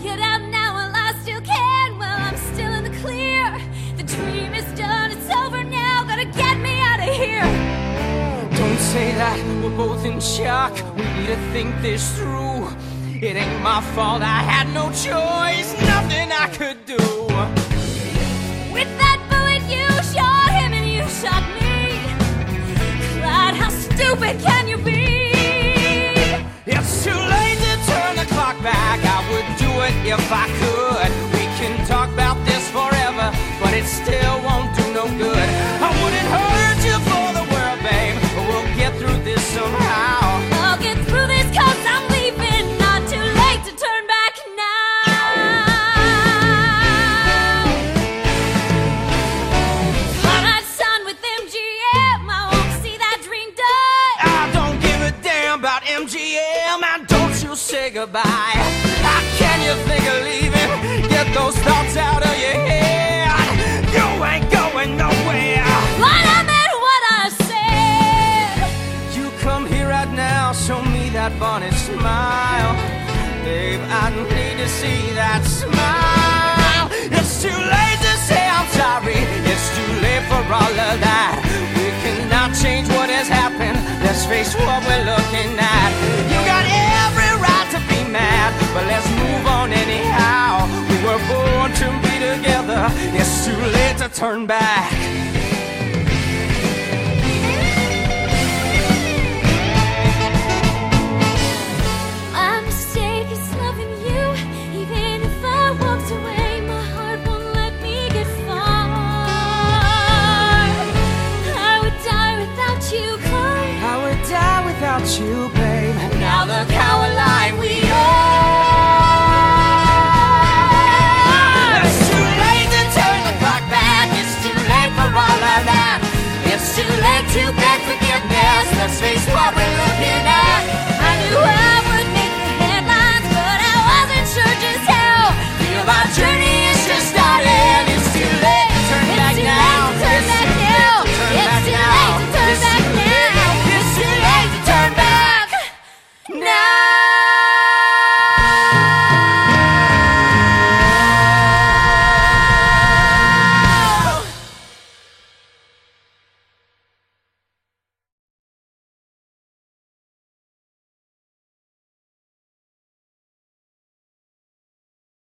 Get out now while I still can, while I'm still in the clear. The dream is done, it's over now, gotta get me out of here. Don't say that, we're both in shock. We need to think this through. It ain't my fault, I had no choice, nothing I could do. With that bullet you shot him and you shot me. Clyde, how stupid can you be? It's too late to turn the clock back. I would do it if I could. We can talk about this forever, but it still won't do no good. I wouldn't hurt you for the world, babe, but we'll get through this somehow. I'll get through this 'cause I'm leaving. Not too late to turn back now. Thought I'd sign with MGM, I won't see that dream die. I don't give a damn about MGM, and don't you say goodbye. How can you think of leaving? Get those thoughts out of your head. You ain't going nowhere. But I meant what I said. You come here right now, show me that funny smile. Babe, I need to see that smile. It's too late to say I'm sorry. It's too late for all of that. We cannot change what has happened. Let's face what we're looking at. You got every right to be mad, but let's move on anyhow. We were born to be together. It's too late to turn back. My mistake is loving you. Even if I walked away, my heart won't let me get far. I would die without you, Clyde. I would die without you, babe. Now look how alive we are. It's too late to turn the clock back. It's too late for all of that. It's too late to beg forgiveness. Let's face what we're